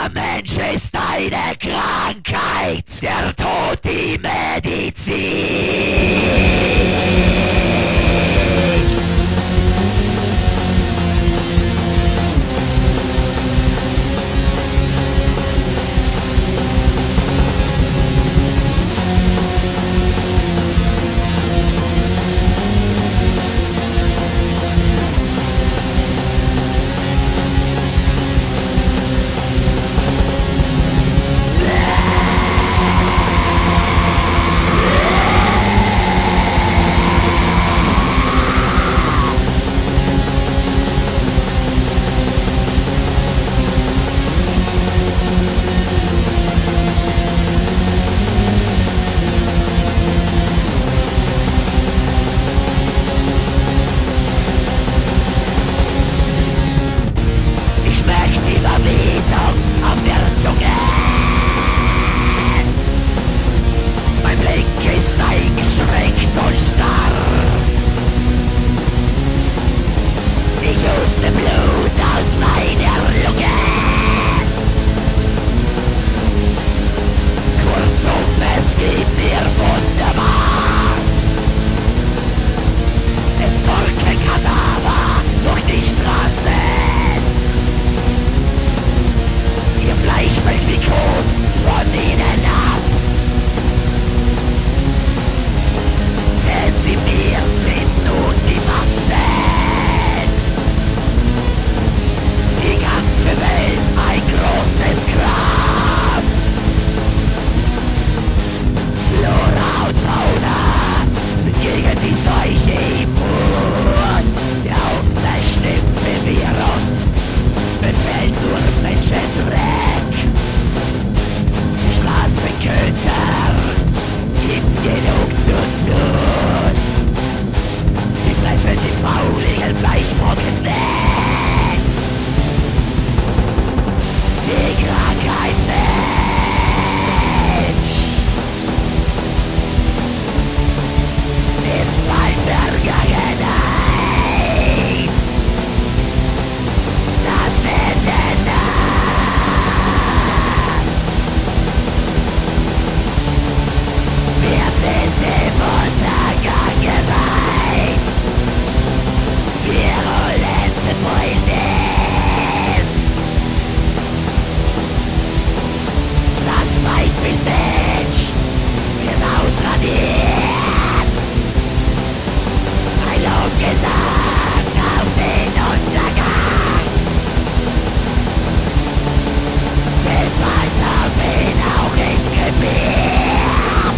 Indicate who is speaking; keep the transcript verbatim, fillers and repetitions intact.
Speaker 1: Der Mensch ist eine Krankheit, der Tod die Medizin. Auf der Zunge. Mein Blick ist eingeschränkt und starr. Ich huste Blut aus meiner Lunge. Kurzum, es geht mir wunderbar. Es drücken Kadaver durch die Straßen. Ihr Fleisch fällt wie Kot von ihnen ab. Dezimiert sind nun die Massen. Die ganze Welt ein großes Grab. Flora und Fauna sind gegen die Seuche immun. Der unbestimmte Virus befällt nur Menschendreck. Straßenköter gibt's genug zu tun. Sie fressen die fauligen Fleischbrocken weg. Die Krankheit Mensch ist bald Vergangenheit. Das Ende nah. Wir sind dem Untergang geweiht. Virulente Fäulnis. Das Feindbild Mensch wird ausradiert. Heilung gesagt auf den Untergang. Den Walter bin auch ich gebiert.